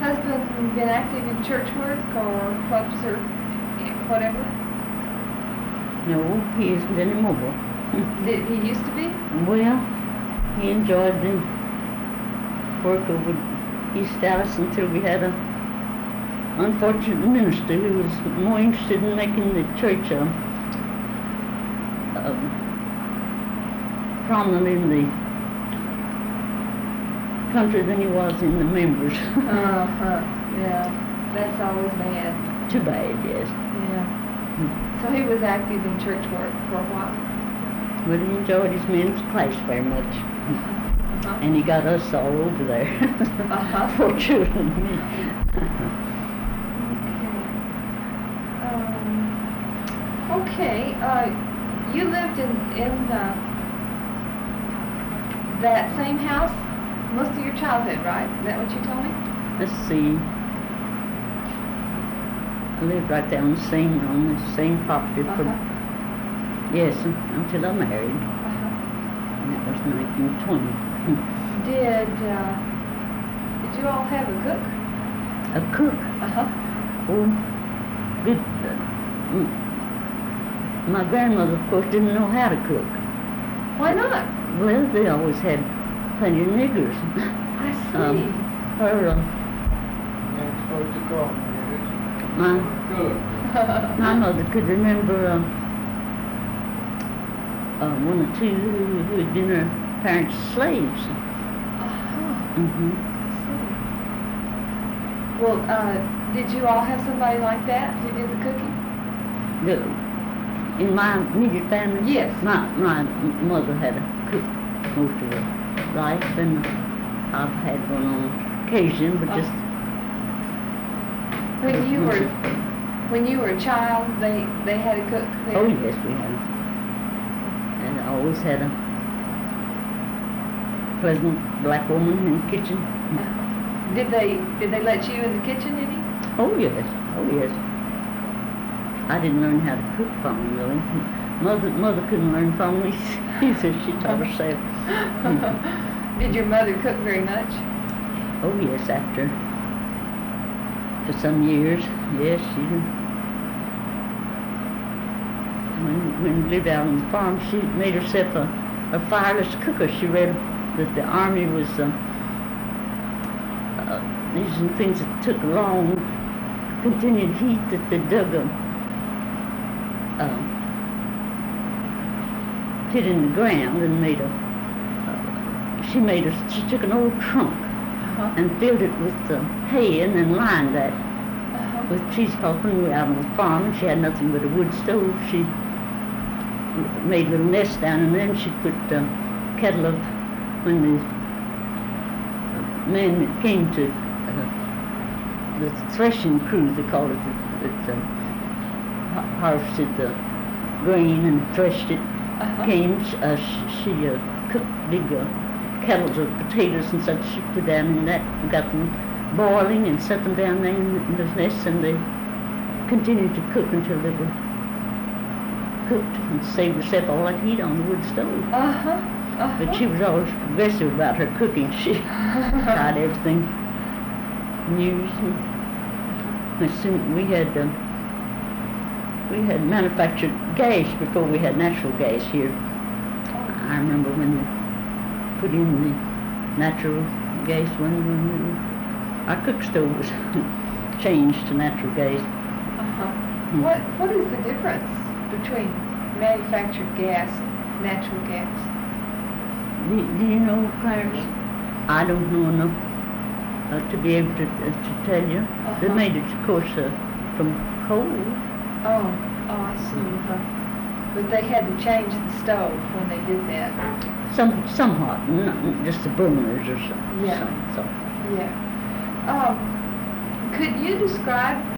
husband been active in church work or clubs or whatever? No, he isn't anymore. Did he used to be? Well, he enjoyed the work over East Dallas until we had a unfortunate minister who was more interested in making the church prominent in the country than he was in the members. Yeah, that's always bad. Too bad, yes. Yeah. So he was active in church work for a while. Well, he enjoyed his men's class very much. Uh-huh. And he got us all over there. Uh-huh. Poor children. Okay. You lived in that same house most of your childhood, right? Is that what you told me? Let's see. I lived right there on the same property for, yes, until I married. And that was 1920. Did you all have a cook? A cook? Oh, good. My grandmother, of course, didn't know how to cook. Why not? Well, they always had plenty of niggers. I see. My mother could remember one or two who had been her parents' slaves. Well, did you all have somebody like that who did the cooking? In my immediate family? Yes. My mother had a cook most of her life, and I've had one on occasion, but just... When you were a child, they had a cook there? Oh, yes, we had. And I always had a pleasant black woman in the kitchen. Did they let you in the kitchen any? Oh, yes. I didn't learn how to cook from them, really. Mother couldn't learn from me either. She taught herself. Did your mother cook very much? Oh, yes, for some years. Yes, she did. When we lived out on the farm, she made herself a fireless cooker. She read that the Army was using things that took long, continued heat, that they dug a pit in the ground and she took an old trunk and filled it with hay and then lined that with cheesecloth. When we were out on the farm and she had nothing but a wood stove, she made a little nest down, and then she put a kettle of, when the men that came to the threshing crew, they called it, that harvested the grain and threshed it, came, she cooked big kettles of potatoes and such. She put down in that, got them boiling and set them down there in those nests, and they continued to cook until they were cooked and saved herself all that heat on the wood stove. But she was always progressive about her cooking. She tried everything new. We had manufactured gas before we had natural gas here. I remember when they put in the natural gas when our cook stove was changed to natural gas. What is the difference between manufactured gas and natural gas? Do you know, Clarence? I don't know enough to be able to tell you. They made it, of course, from coal. Oh, I see. But they had to change the stove when they did that. Somewhat, not just the burners or something. Yeah. So. Yeah. Could you describe